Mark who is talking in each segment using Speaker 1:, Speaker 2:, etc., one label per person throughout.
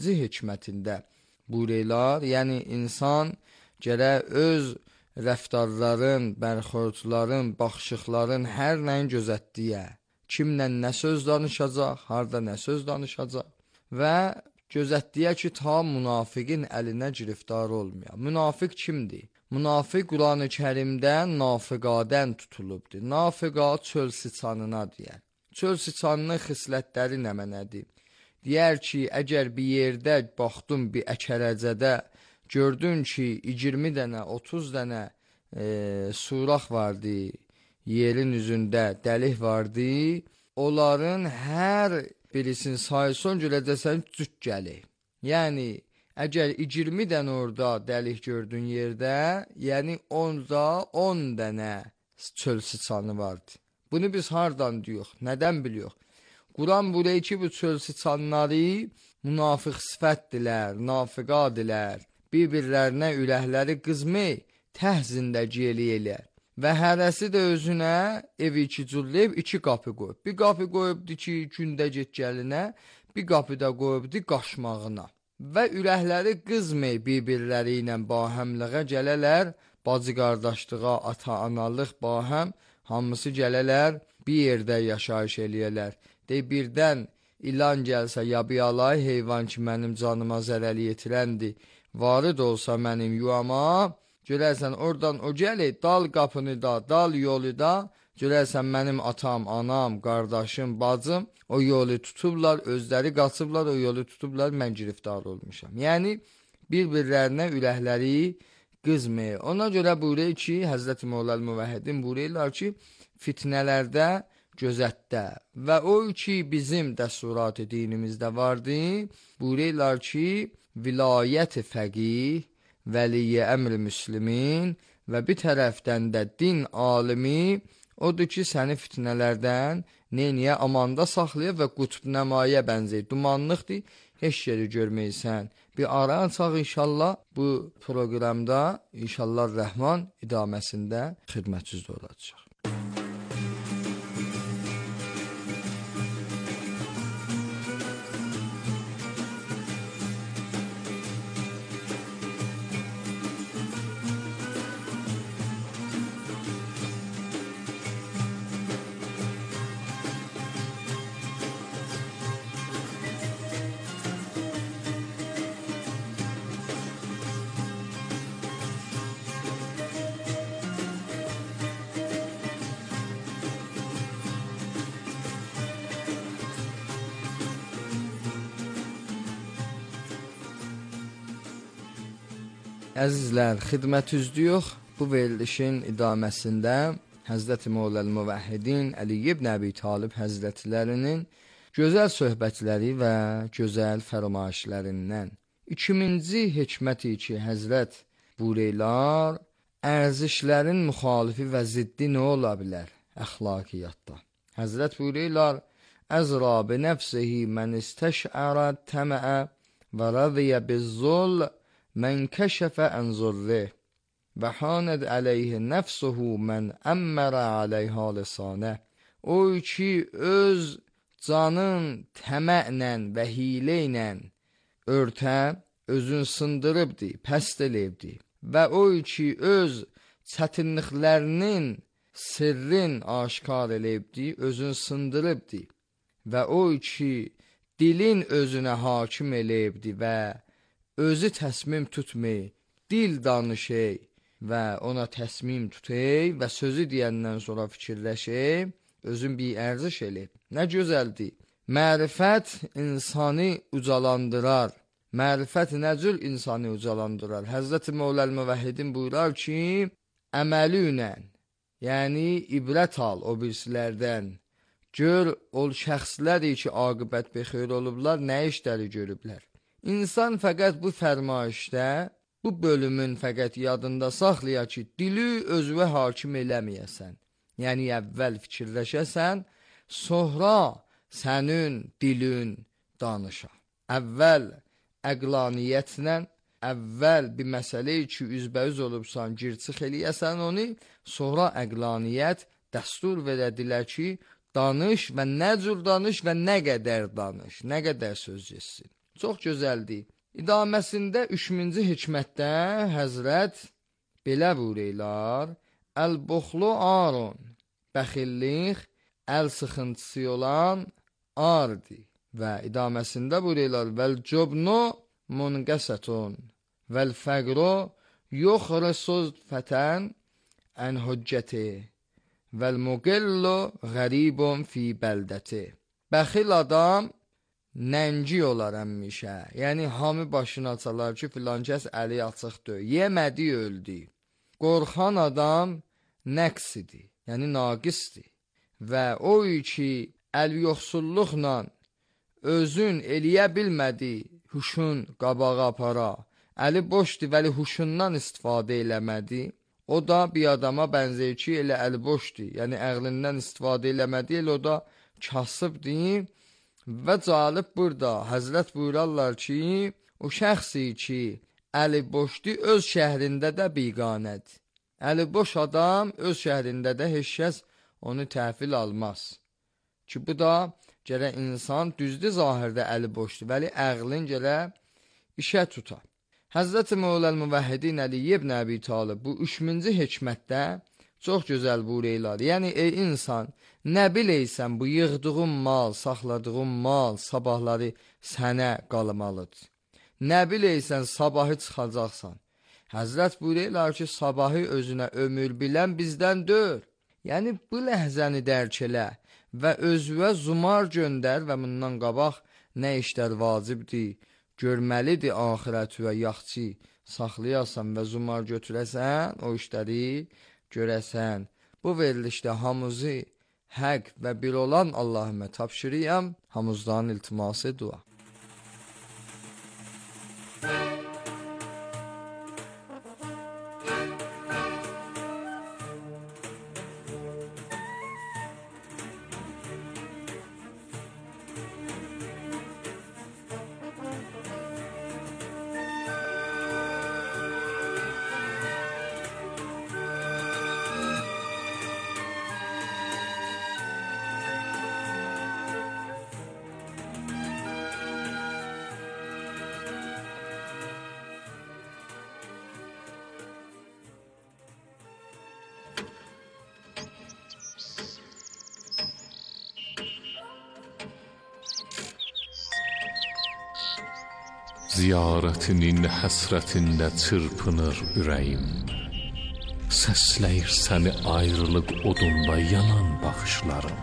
Speaker 1: hikmətində buyururlar. Yəni insan gərək öz rəftarların, bərxordların, baxışıqların hər nəyin gözətdiyə, kimlə nə söz danışacaq, harda nə söz danışacaq və gözətdiyə ki, ta münafiqin əlinə giriftar olmuyor. Münafiq kimdir? Münafiq Quran-ı Kərimdə nafiqadən tutulubdur. Nafiqa çöl siçanına deyər. Çöl siçanının xislətləri nə mənədir? Deyər ki, əgər bir yerdə baxdın bir əkərəcədə, gördün ki, 20 dənə, 30 dənə surax vardı, yerin üzündə dəlik vardı, onların hər birisinin sayısını görəcəksən cüt gəlir. Yəni, əgər 20 dənə orada dəlik gördün yerdə, yəni onda 10 dənə çöl siçanı vardı. Bunu biz hardan diyor, nədən biliyor? Quran buraya ki, bu çöl siçanları münafıq sifətdilər, nafiqadilər, bir-birlərinə ürəkləri qızmı təhzində eləyirlər. Və hərəsi də özünə evi iki cülləyib, 2 qapı qoyub. Bir qapı qoyubdu ki, gündə get gəlinə, bir qapı da qoyubdu qaşmağına. Və ürəkləri qızmı bir-birləri ilə bahəmlığa gələlər, bacı qardaşlığa, ata-analıq bahəm, hamısı gələlər, bir yerdə yaşayış eləyələr. Birdən ilan gəlsə, yabiyalay heyvan ki, mənim canıma zərəl yetirəndir, varid olsa mənim yuvama, görərsən oradan o gəlir, dal qapını da, dal yolu da, görərsən mənim atam, anam, qardaşım, bacım o yolu tutublar, özləri qaçıblar, o yolu tutublar, mən giriftar olmuşam. Yəni, bir-birlərinə ürəkləri qızmır. Ona görə buyuruyor ki, Həzrəti Mevlal Müvəhhidin buyururlar ki, fitnələrdə gözətdə və o ki, bizim dəsturat-ı dinimizdə vardı, buyururlar ki, vilayət-i fəqih, vəliyə əmr-i müslimin və bir tərəfdən də din alimi odur ki, səni fitnələrdən neyniyə amanda saxlayır və qutb nəmaya bənzəyir. Dumanlıqdır, heç yeri görməysən. Bir ara açaq inşallah bu proqramda, inşallah Rəhman idaməsində xidmətçizdə olacaq. Əzizlər, xidmətüzdür. Bu verilişin idaməsində Həzrəti Mevlal Müvəhhidin Əli ibn Əbi Talib Həzrətlərinin gözəl söhbətləri və gözəl fərmayişlərindən 2000-ci hikməti ki, Həzrət buyururlar, ərzişlərin müxalifi və ziddi nə ola bilər əxlaqiyyatda? Həzrət buyururlar, əzra bi nəfsihi mən istəşərə təməə və rəziyə bizzul mən kəşəfə ənzurrih və hanəd əleyhi nəfsuhu mən əmmərə aleyha lisanə. O ki, öz canın təməklə və hilə ilə örtə, özün sındırıbdır, pəst eləyibdir. Və o ki, öz çətinliklərinin sirrin aşkar eləyibdir, özün sındırıbdır. Və o ki, dilin özünə hakim eləyibdir və özü təsmim tutmay, dil danışay və ona təsmim tutay və sözü deyəndən sonra fikirləşay, özün bir ərziş eləyib. Nə gözəldir. Mərifət insanı ucalandırar. Mərifət nə cür insanı ucalandırar? Həzrəti Mevlal Müvəhhidin buyurar ki, əməli ilə, yəni ibrət al o birisilərdən. Gör, o şəxsləri ki, aqibət bexeyr olublar, nə işləri görüblər. İnsan fəqət bu fərmayişdə, bu bölümün fəqət yadında saxlaya ki, dili özünə hakim eləməyəsən. Yəni, əvvəl fikirləşəsən, sonra sənin dilin danışa. Əvvəl əqlaniyyətlə, əvvəl bir məsələyi ki, üzbəüz olubsan, girçix eləyəsən onu, sonra əqlaniyyət dəstur verədilər ki, danış və nə cür danış və nə qədər danış, nə qədər söz geçsin. Çox gözəldir. İdaməsində 3-cü hikmətdə Həzrət belə buyururlar: Əl-buxlu arun, bəxillik əl sıxıntısı olan ardır. Və idaməsində buyururlar: Vəl-cubnu munqəsətun, vəl-fəqru yuxrisu fətən ən hüccəti, vəl-muqillu qəribun fi bəldəti. Bəxil adam nəngi olar əmmişə. Yəni, hamı başını açarlar ki, filan kəs əli açıqdır, yemədi, öldü. Qorxan adam nəqsidir, yəni naqisdir. Və o ki, əl yoxsulluqla özün eləyə bilmədi, huşun qabağa apara, əli boşdur, vəli huşundan istifadə eləmədi, o da bir adama bənzəyir ki, elə əli boşdur, yəni əqlindən istifadə eləmədi, elə o da kasıbdır. Və calib burada Həzrət buyurarlar ki, o şəxsi ki, əli boşdur, öz şəhrində də biqanədir. Əli boş adam öz şəhrində də heç kəs onu təhvil almaz. Ki, bu da gərək insan düzdür zahirdə əli boşdur, vəli əqlin gərək işə tutar. Həzrət Mövləl Müvəhhidin Əli ibn Əbi Talib bu 3-cü hikmətdə çox gözəl buyururlar. Yəni, ey insan, nə biləysən bu yığdığın mal, saxladığın mal sabahları sənə qalmalıdır. Nə biləysən sabahı çıxacaqsan. Həzrət buyururlar ki, sabahı özünə ömür bilən bizdən deyil. Yəni, bu ləhzəni dərk elə və özünə zumar göndər və bundan qabaq nə işlər vacibdir, görməlidir axirət və yaxçı saxlayasan və zumar götürəsən, o işləri görəsən. Bu verilişdə hamımızı həq və bir olan Allahümə tapşırıyam, hamımızdan iltiması dua.
Speaker 2: Ziyarətinin həsrətində çırpınır ürəyim. Səsləyir səni ayrılıq odunda yanan baxışlarım.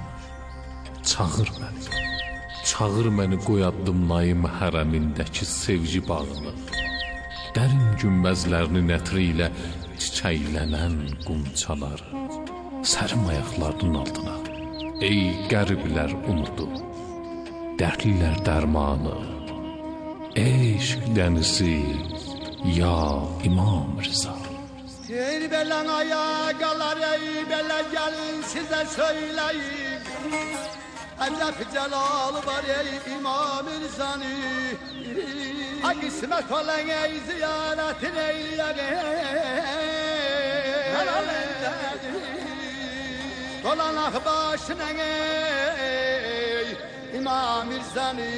Speaker 2: Çağır məni qoyaddım naim hərəmindəki sevgi bağını. Dərin günbəzlərinin ətri ilə çiçəklənən qunçaları. Sərim ayaqlarının altına, ey qəriblər umudu, dərdlilər dərmanı. Eşq dənizi, ya İmam Rıza.
Speaker 3: Ey belən ayaqalar, ey belə gəlin sizə söyləyim. Əcəb cəlalı var ey İmam Rızanı. Ha qismət olan ey ziyarətin eyləyək. Dolanaq başına ey İmam Rızanı.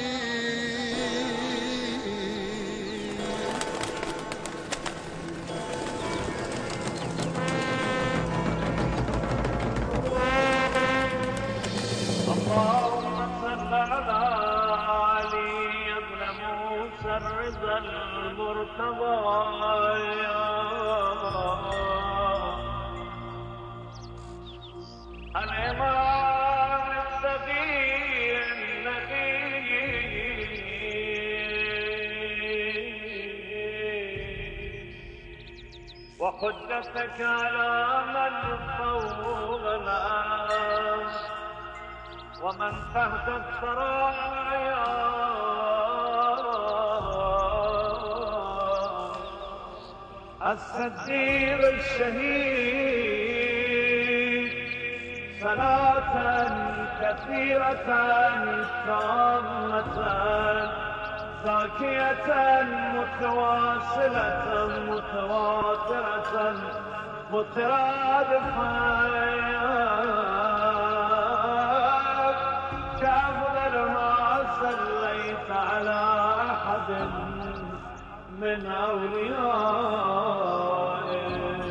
Speaker 4: اللهم صل على علي بن موسى الرضا المرتضى الإمام السفي النبي وحجتك على من فوقنا ومن تحت الثرايا الصديق الشهيد صلاة كثيرة تامة زاكية متواصلة متواترة مترادفة كأفضل ما صليت على أحد من أوليائه.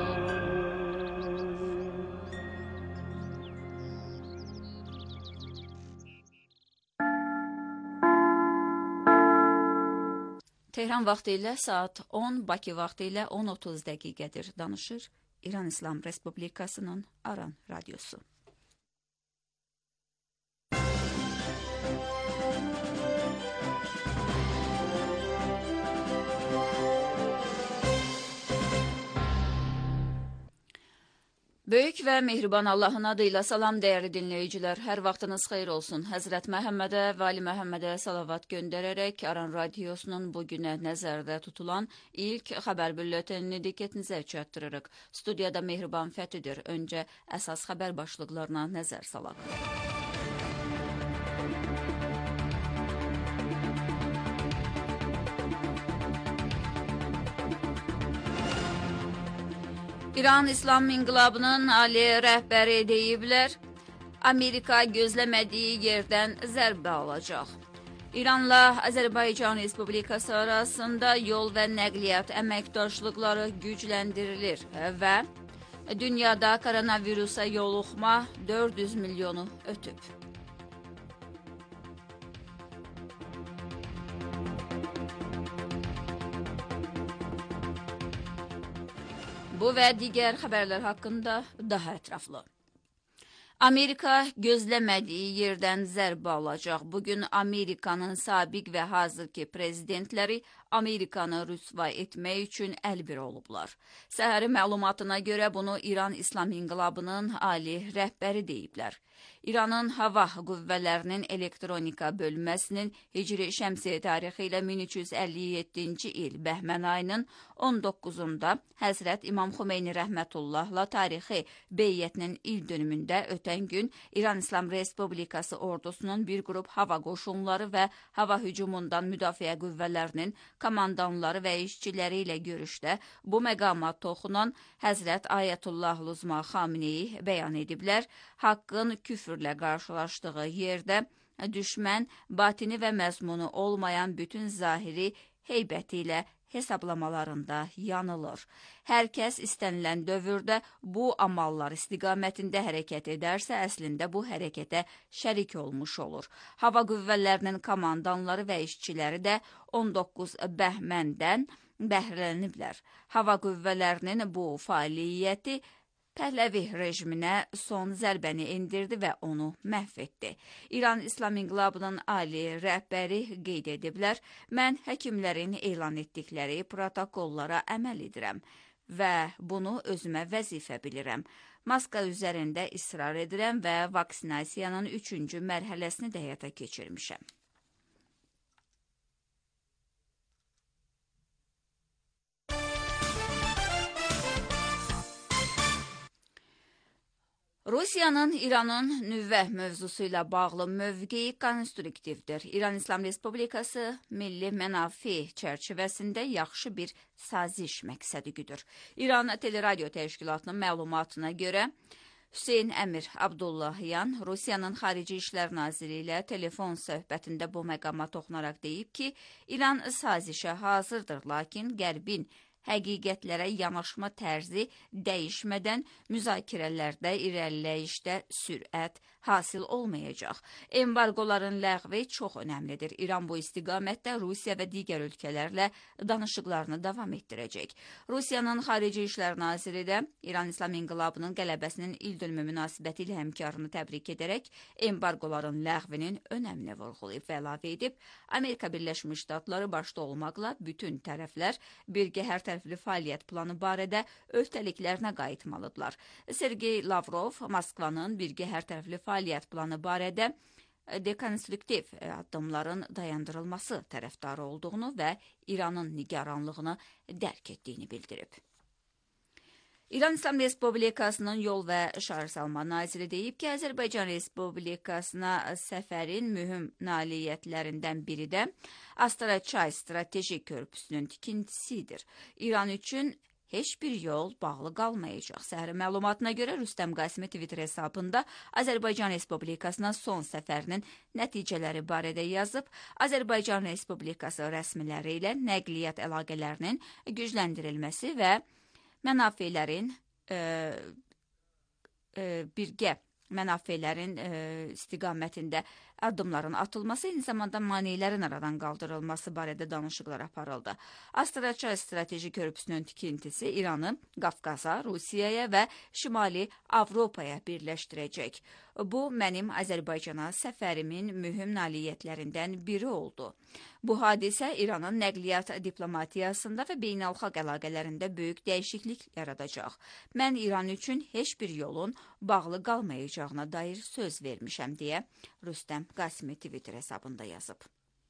Speaker 5: Tehran vaxtı ilə saat 10, Bakı vaxtı ilə 10:30 dəqiqədir. Danışır İran İslam Respublikasının Aran radiosu. Böyük və mehriban Allahın adıyla salam dəyərli dinləyicilər. Hər vaxtınız xeyir olsun. Həzrət Məhəmmədə və Ali Məhəmmədə salavat göndərərək Aran radiosunun bugünə nəzərdə tutulan ilk xəbər bülletenini diqqətinizə çatdırırıq. Studiyada Mehriban Fəthidir. Öncə əsas xəbər başlıqlarına nəzər salaq. İran İslam İnqilabının ali rəhbəri deyiblər, Amerika gözləmədiyi yerdən zərbə alacaq. İranla Azərbaycan Respublikası arasında yol və nəqliyyat əməkdaşlıqları gücləndirilir və dünyada koronavirusa yoluxma 400 milyonu ötüb. Bu və digər xəbərlər haqqında daha ətraflı. Amerika gözləmədiyi yerdən zərbə alacaq. Bugün Amerikanın sabiq və hazırki prezidentləri Amerikanı rüsva etmək üçün əlbir olublar. Səhəri məlumatına görə bunu İran İslam İnqilabının ali rəhbəri deyiblər. İranın hava qüvvələrinin elektronika bölməsinin Hicri Şəmsiyyə tarixi ilə 1357-ci il Bəhmən ayının 19-unda Həzrət İmam Xümeyni rəhmətullahla tarixi beyyətinin il dönümündə ötən gün İran İslam Respublikası ordusunun bir qrup hava qoşunları və hava hücumundan müdafiə qüvvələrinin komandanları və işçiləri ilə görüşdə bu məqama toxunan Həzrət Ayətullah Luzma Xameneyi bəyan ediblər. Haqqın küfrlə qarşılaşdığı yerdə düşmən batini və məzmunu olmayan bütün zahiri heybəti ilə hesablamalarında yanılır. Hər kəs istənilən dövrdə bu amallar istiqamətində hərəkət edərsə, əslində bu hərəkətə şərik olmuş olur. Hava qüvvələrinin komandanları və işçiləri də 19 bəhməndən bəhrələniblər. Hava qüvvələrinin bu fəaliyyəti Pəhləvi rejiminə son zərbəni endirdi və onu məhv etdi. İran İslam İnqilabının ali rəhbəri qeyd ediblər, mən həkimlərin elan etdikləri protokollara əməl edirəm və bunu özümə vəzifə bilirəm. Maska üzərində israr edirəm və vaksinasiyanın 3-cü mərhələsini də həyata keçirmişəm. Rusiyanın İranın nüvə mövzusu ilə bağlı mövqeyi konstruktivdir. İran İslam Respublikası milli mənafi çərçivəsində yaxşı bir saziş məqsədi güdür. İran Teleradio Təşkilatının məlumatına görə Hüseyn Əmir Abdullahyan Rusiyanın Xarici İşlər Naziri ilə telefon söhbətində bu məqama toxunaraq deyib ki, İran sazişə hazırdır, lakin Qərbin həqiqətlərə yanaşma tərzi dəyişmədən müzakirələrdə, irəliləyişdə sürət hasil olmayacaq. Embargoların ləğvi çox önəmlidir. İran bu istiqamətdə Rusiya və digər ölkələrlə danışıqlarını davam etdirəcək. Rusiyanın Xarici İşlər Naziri də İran İslam İnqilabının qələbəsinin ildönümü münasibəti ilə həmkarını təbrik edərək embargoların ləğvinin önəmini vurğulayıb və əlavə edib, Amerika Birləşmiş Ştatları başda olmaqla bütün tərəflər birgə hər tərəfli fəaliyyət planı barədə öhdəliklərinə qayıtmalıdırlar. Sergey Lavrov Moskvanın birgə hər tərəfli fəaliyyət planı barədə dekonstruktiv addımların dayandırılması tərəfdarı olduğunu və İranın nigaranlığını dərk etdiyini bildirib. İran İslam Respublikasının Yol və Şəhərsalma naziri deyib ki, Azərbaycan Respublikasına səfərin mühüm nailiyyətlərindən biri də Astara-Çay strateji körpüsünün tikintisidir. İran üçün heç bir yol bağlı qalmayacaq. Səhər məlumatına görə Rüstəm Qasimi Twitter hesabında Azərbaycan Respublikasına son səfərinin nəticələri barədə yazıb, Azərbaycan Respublikası rəsmiləri ilə nəqliyyat əlaqələrinin gücləndirilməsi və mənafelerin birgə mənafelerin istiqamətində addımların atılması, eyni zamanda maneələrin aradan qaldırılması barədə danışıqlar aparıldı. Astraçay strateji körpüsünün tikintisi İranı Qafqaza, Rusiyaya və Şimali Avropaya birləşdirəcək. Bu, mənim Azərbaycana səfərimin mühüm nailiyyətlərindən biri oldu. Bu hadisə İranın nəqliyyat diplomatiyasında və beynəlxalq əlaqələrində böyük dəyişiklik yaradacaq. Mən İran üçün heç bir yolun bağlı qalmayacağına dair söz vermişəm, deyə Rüstəm Qasimi Twitter hesabında yazıb.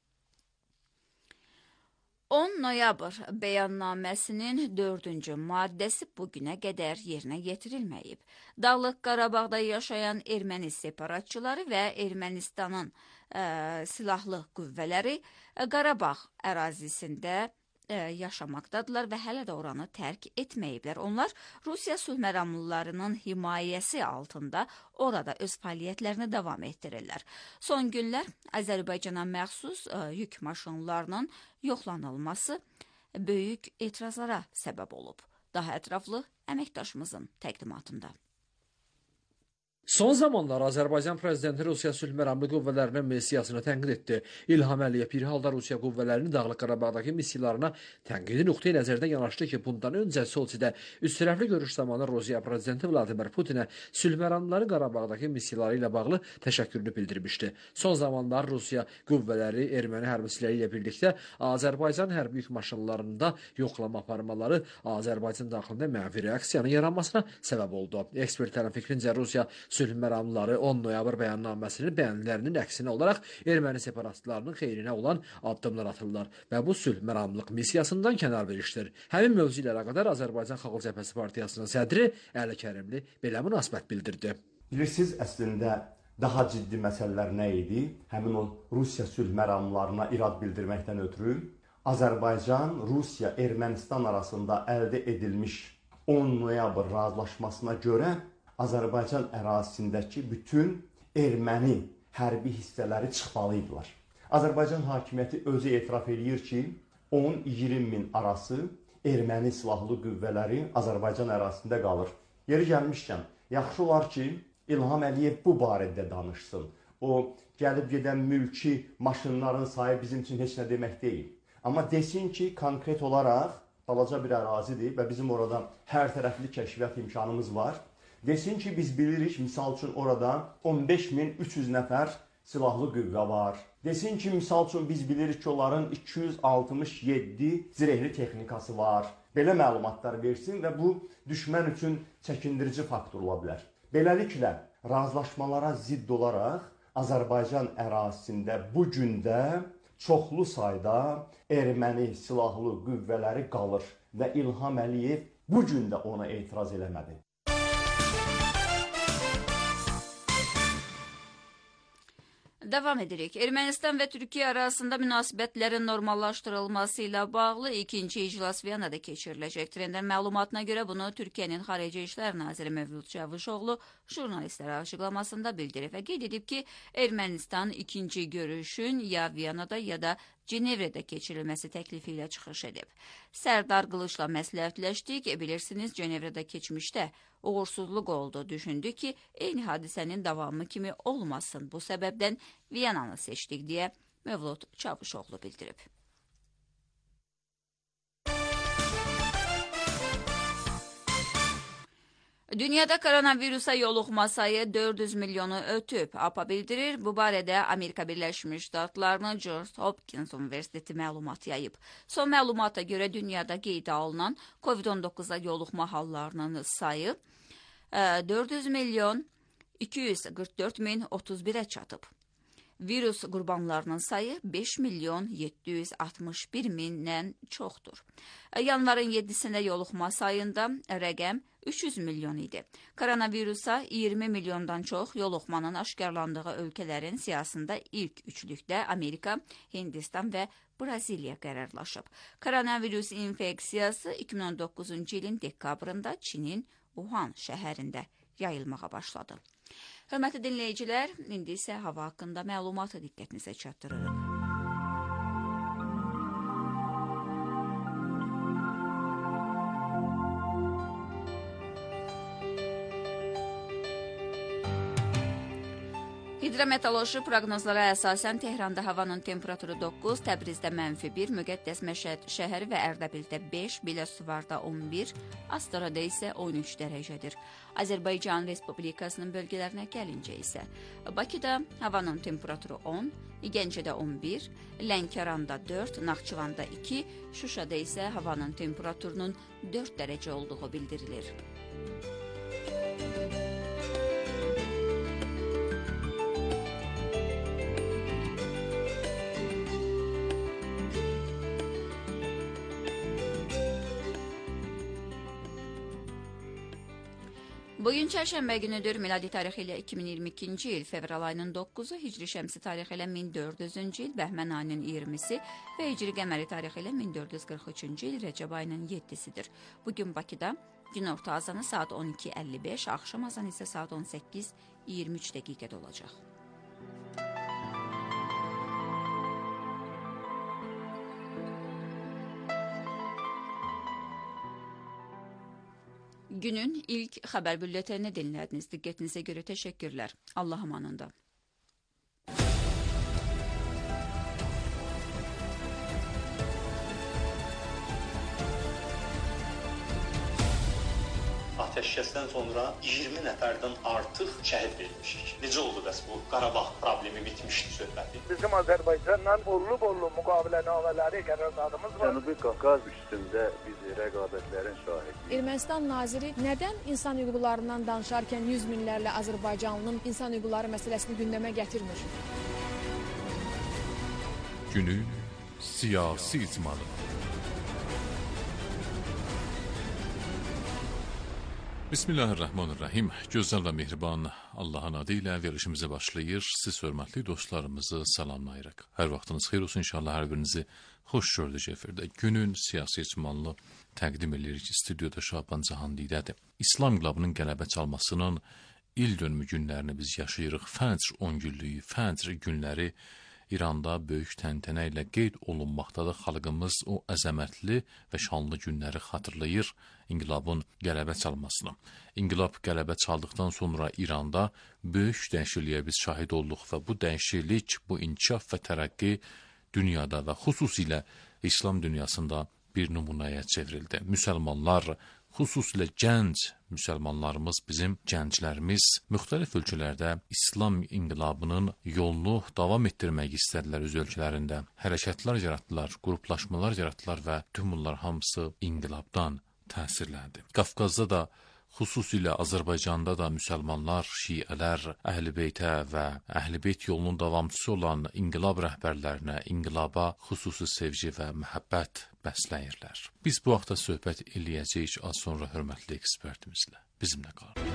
Speaker 5: 10 noyabr bəyannaməsinin 4-cü maddəsi bugünə qədər yerinə yetirilməyib. Dağlıq Qarabağda yaşayan erməni separatçıları və Ermənistanın silahlı qüvvələri Qarabağ ərazisində yaşamaqdadılar və hələ də oranı tərk etməyiblər. Onlar Rusiya sülhməramlılarının himayəsi altında orada öz fəaliyyətlərini davam etdirirlər. Son günlər Azərbaycana məxsus yük maşınlarının yoxlanılması böyük etirazlara səbəb olub. Daha ətraflı əməkdaşımızın təqdimatında.
Speaker 6: Son zamanlar Azərbaycan prezidenti Rusiya sülhməramlı qüvvələrinin missiyasını tənqid etdi. İlham Əliyev bir halda Rusiya qüvvələrinin Dağlıq Qarabağdakı missiyalarına tənqidi nöqteyi nəzərdə yanaşdı ki, bundan öncə Soçidə üstürəfli görüş zamanı Rusiya prezidenti Vladimir Putinə sülhməramlıları Qarabağdakı missiyaları ilə bağlı təşəkkürünü bildirmişdi. Son zamanlar Rusiya qüvvələri erməni hərbçiləri ilə birlikdə Azərbaycan hərbi yük maşınlarında yoxlama aparmaları Azərbaycan daxilində mənfi reaksiyanın yaranmasına səbəb oldu. Ekspertlərin fikrincə Rusiya sülhməramlıları 10 noyabr bəyannaməsinin bəyanlarının əksinə olaraq erməni separatistlərinin xeyrinə olan addımlar atırlar və bu sülhməramlıq missiyasından kənar verişdir. Həmin mövzu ilə əlaqədar Azərbaycan Xalq Cəbhəsi Partiyasının sədri Əli Kərimli belə münasibət bildirdi.
Speaker 7: Bilirsiniz, əslində daha ciddi məsələlər nə idi? Həmin o Rusiya sülhməramlılarına irad bildirməkdən ötürü Azərbaycan, Rusiya, Ermənistan arasında əldə edilmiş 10 noyabr razılaşmasına görə Azərbaycan ərazisindəki bütün erməni hərbi hissələri çıxmalıydılar. Azərbaycan hakimiyyəti özü etiraf edir ki, 10-20 min arası erməni silahlı qüvvələri Azərbaycan ərazisində qalır. Yeri gəlmişkən, yaxşı olar ki, İlham Əliyev bu barədə danışsın. O, gəlib gedən mülki maşınların sayı bizim üçün heç nə demək deyil. Amma desin ki, konkret olaraq balaca bir ərazidir və bizim orada hər tərəfli kəşfiyyat imkanımız var. Desin ki, biz bilirik, misal üçün orada 15.300 nəfər silahlı qüvvə var. Desin ki, misal üçün biz bilirik ki, onların 267 zirehli texnikası var. Belə məlumatlar versin və bu düşmən üçün çəkindirici faktor ola bilər. Beləliklə, razılaşmalara zidd olaraq Azərbaycan ərazisində bu gündə çoxlu sayda erməni silahlı qüvvələri qalır və İlham Əliyev bu gün də ona etiraz eləmədi.
Speaker 5: Davam edirik. Ermənistan və Türkiyə arasında münasibətlərin normallaşdırılması ilə bağlı ikinci iclas Viyanada keçiriləcək. Trendin məlumatına görə bunu Türkiyənin Xarici İşlər Naziri Mevlud Çavuşoğlu jurnalistlərə açıqlamasında bildirib və qeyd edib ki, Ermənistan ikinci görüşün ya Viyanada ya da Cenevrədə keçirilməsi təklifi ilə çıxış edib. Sərdar Qılıçla məsləhətləşdik, bilirsiniz, Cenevrədə keçmişdə uğursuzluq oldu. Düşündük ki, eyni hadisənin davamı kimi olmasın. Bu səbəbdən Viyananı seçdik, deyə Mevlud Çavuşoğlu bildirib. Dünyada koronavirusa yoluxma sayı 400 milyonu ötüb. APA bildirir. Bu barədə Amerika Birləşmiş Ştatlarının Johns Hopkins Universiteti məlumat yayıb. Son məlumata görə dünyada qeydə alınan COVID-19-a yoluxma hallarının sayı 400 milyon 244 min 31-ə çatıb. Virus qurbanlarının sayı 5 milyon 761 mindən çoxdur. Yanvarın 7-sində yoluxma sayında rəqəm 300 milyon idi. Koronavirusa 20 milyondan çox yoluxmanın aşkarlandığı ölkələrin siyasında ilk üçlükdə Amerika, Hindistan və Braziliya qərarlaşıb. Koronavirus infeksiyası 2019-cu ilin dekabrında Çinin Wuhan şəhərində yayılmağa başladı. Hörmətli dinləyicilər, indi isə hava haqqında məlumatı diqqətinizə çatdırırıq. Hidrometeoroloji proqnozlara əsasən Tehranda havanın temperaturu 9, Təbrizdə -1, Müqəddəs Məşəd şəhəri və Ərdəbildə 5, Biləsuvarda 11, Astarada isə 13 dərəcədir. Azərbaycan Respublikasının bölgələrinə gəlincə isə Bakıda havanın temperaturu 10, Gəncədə 11, Lənkəranda 4, Naxçıvanda 2, Şuşada isə havanın temperaturunun 4 dərəcə olduğu bildirilir. Bugün çərşənbə günüdür. Miladi tarixi ilə 2022-ci il fevral ayının 9-u, hicri şəmsi tarixi ilə 1400-cü il bəhmən ayının 20-si və hicri qəməri tarixi ilə 1443-cü il Rəcəb ayının 7-sidir. Bugün Bakıda günorta azanı saat 12:55, axşam azanı isə saat 18:23 dəqiqədə olacaq. Günün ilk xəbər bülletenini dinlədiniz. Diqqətinizə görə təşəkkürlər. Allah amanında.
Speaker 8: Ateşkəsdən sonra 20 nəfərdən artıq şəhid verilmişik. Necə oldu bəs bu Qarabağ problemi bitmişdi söhbəti?
Speaker 9: Bizim Azərbaycanla borlu müqavilənamələri qərarlarımız var.
Speaker 10: Cənubi Qafqaz üstündə biz rəqabətlərin şahidiyik.
Speaker 11: Ermənistan naziri nədən insan hüquqlarından danışarkən 100 minlərlə Azərbaycanlının insan hüquqları məsələsini gündəmə gətirmir?
Speaker 2: Günün siyasi icmalı. Bismillahirrahmanirrahim. Gözəl və mehriban Allahın adı ilə verilişimizə başlayır. Siz hörmətli dostlarımızı salamlayırıq. Hər vaxtınız xeyir olsun. İnşallah hər birinizi xoş gördük efirdə. Günün siyasi icmalını təqdim edirik. Studiyada Şaban Cahandidədir. İslam inqilabının qələbə çalmasının il dönümü günlərini biz yaşayırıq. Fəcr 10 günlüyü, Fəcr günləri İranda böyük təntənə ilə qeyd olunmaqdadır. Xalqımız o əzəmətli və şanlı günləri xatırlayır inqilabın qələbə çalmasını. İnqilab qələbə çaldıqdan sonra İranda böyük dəyişikliyə biz şahid olduq və bu dəyişiklik, bu inkişaf və tərəqqi dünyada və xüsusilə İslam dünyasında bir nümunəyə çevrildi. Müsəlmanlar, xüsusilə gənc müsəlmanlarımız, bizim gənclərimiz müxtəlif ölkələrdə İslam inqilabının yolunu davam etdirmək istədilər öz ölkələrində. Hərəkətlər yaratdılar, qruplaşmalar yaratdılar və tüm bunlar hamısı inqilabdan təsirləndi. Qafqazda da, xüsusilə Azərbaycanda da müsəlmanlar, şiələr, Əhl-i-Beytə və Əhl-i-Beyt yolunun davamçısı olan inqilab rəhbərlərinə, inqilaba xüsusi sevgi və məhəbbət bəsləyirlər. Biz bu haqda söhbət eləyəcəyik az sonra hörmətli ekspertimizlə. Bizimlə qalın.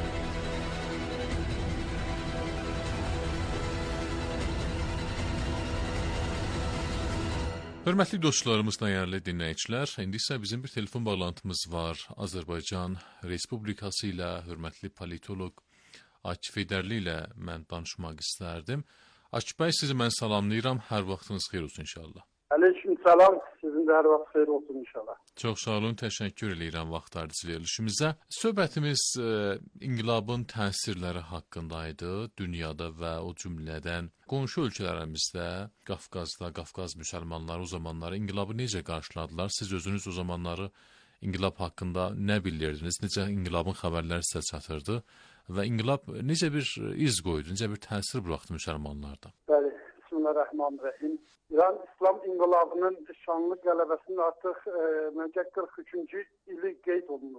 Speaker 2: Hörmətli dostlarımız, dəyərli dinləyicilər, indi isə bizim bir telefon bağlantımız var. Azərbaycan Respublikası ilə hörmətli politoloq Akif Heydərli ilə mən danışmaq istərdim. Akif bəy, sizi mən salamlayıram. Hər vaxtınız xeyir olsun inşallah.
Speaker 9: Aleyküm salam. Sizin də hər vaxt xeyir olsun inşallah.
Speaker 2: Çox sağ olun, təşəkkür edirəm vaxt ayırdınız verilişimizə. Söhbətimiz inqilabın təsirləri haqqındaydı dünyada və o cümlədən qonşu ölkələrimizdə, Qafqazda, Qafqaz müsəlmanları o zamanları inqilabı necə qarşıladılar? Siz özünüz o zamanları inqilab haqqında nə bilirdiniz? Necə inqilabın xəbərləri sizə çatırdı? Və inqilab necə bir iz qoydu, necə bir təsir buraxdı müsəlmanlarda?
Speaker 9: Bəli, Bismillahirrahmanirrahim. İran İslam inqilabının şanlı qələbəsinin artıq 43-cü ili qeyd olunur.